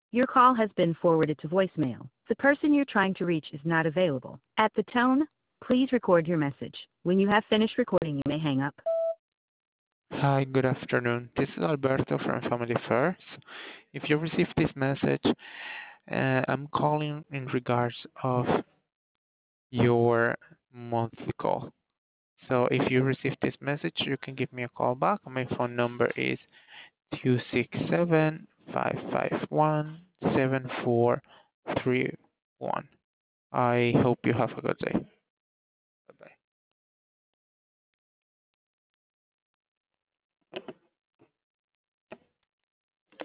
Your call has been forwarded to voicemail. The person you're trying to reach is not available. At the tone, please record your message. When you have finished recording, you may hang up. Hi, good afternoon. This is Alberto from Family Affairs. If you received this message, I'm calling in regards of your monthly call. So if you received this message, you can give me a call back. My phone number is 267-551-7431. I hope you have a good day.